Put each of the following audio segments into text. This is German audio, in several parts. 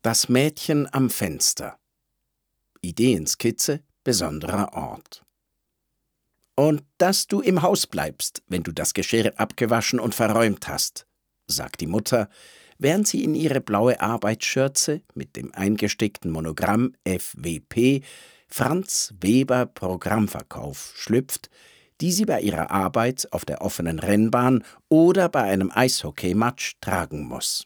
Das Mädchen am Fenster. Ideenskizze, besonderer Ort. »Und dass du im Haus bleibst, wenn du das Geschirr abgewaschen und verräumt hast«, sagt die Mutter, während sie in ihre blaue Arbeitsschürze mit dem eingestickten Monogramm FWP Franz Weber Programmverkauf schlüpft, die sie bei ihrer Arbeit auf der offenen Rennbahn oder bei einem Eishockeymatch tragen muss.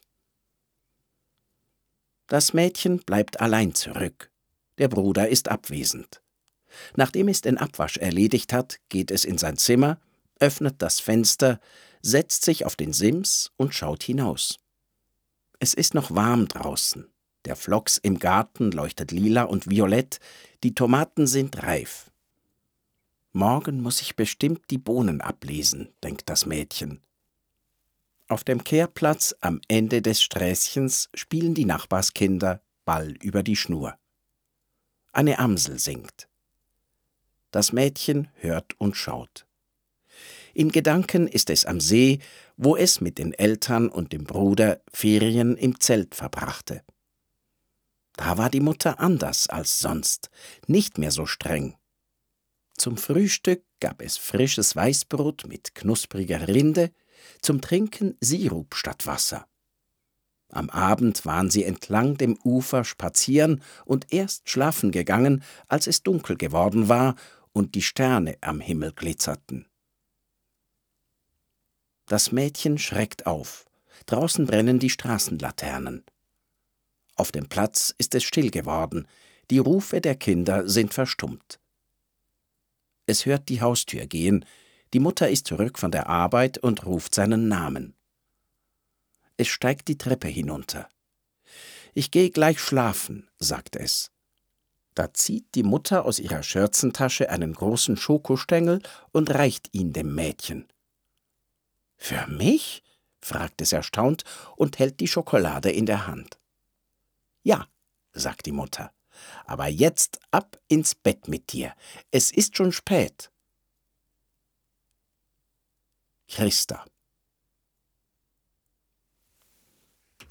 Das Mädchen bleibt allein zurück. Der Bruder ist abwesend. Nachdem es den Abwasch erledigt hat, geht es in sein Zimmer, öffnet das Fenster, setzt sich auf den Sims und schaut hinaus. Es ist noch warm draußen. Der Phlox im Garten leuchtet lila und violett, die Tomaten sind reif. Morgen muss ich bestimmt die Bohnen ablesen, denkt das Mädchen. Auf dem Kehrplatz am Ende des Sträßchens spielen die Nachbarskinder Ball über die Schnur. Eine Amsel singt. Das Mädchen hört und schaut. In Gedanken ist es am See, wo es mit den Eltern und dem Bruder Ferien im Zelt verbrachte. Da war die Mutter anders als sonst, nicht mehr so streng. Zum Frühstück gab es frisches Weißbrot mit knuspriger Rinde, zum Trinken Sirup statt Wasser. Am Abend waren sie entlang dem Ufer spazieren und erst schlafen gegangen, als es dunkel geworden war und die Sterne am Himmel glitzerten. Das Mädchen schreckt auf. Draußen brennen die Straßenlaternen. Auf dem Platz ist es still geworden. Die Rufe der Kinder sind verstummt. Es hört die Haustür gehen. Die Mutter ist zurück von der Arbeit und ruft seinen Namen. Es steigt die Treppe hinunter. »Ich gehe gleich schlafen«, sagt es. Da zieht die Mutter aus ihrer Schürzentasche einen großen Schokostängel und reicht ihn dem Mädchen. »Für mich?« fragt es erstaunt und hält die Schokolade in der Hand. »Ja«, sagt die Mutter, »aber jetzt ab ins Bett mit dir. Es ist schon spät.« Christa.